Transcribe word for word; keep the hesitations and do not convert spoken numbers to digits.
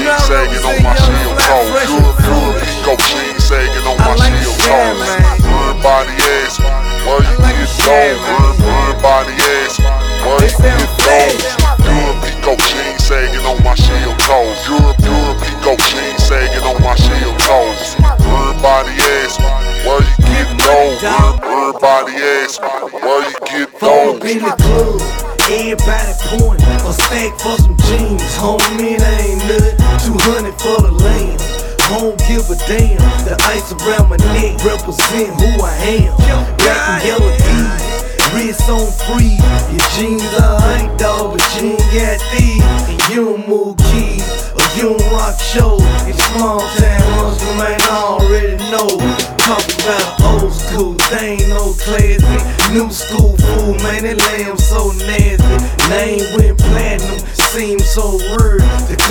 jeans sagging on my shield toe. Europe, Europe, Pico jeans sagging on my shield toes. Everybody ask me, where you get those? Everybody ask me, where you get those? Europe, Pico jeans sagging on my shield toes. Europe, Europe, Pico jeans sagging on my shield toes. Everybody ask me, where you get those? Everybody ask me, where you get those? In the club, everybody pointing a stack for some jeans. Homie, that ain't nothing. Two hundred for the lane. I don't give a damn. The ice around my neck represent who I am. Black and yellow D's, wrist on free. Your jeans alright, dog, but you ain't got these. And you don't move keys, or you don't rock shows. It's small town hustle, man, I already know. Talk about old school, they ain't no classy. New school fool, man, that lamb so nasty. Name went platinum, seems so weird.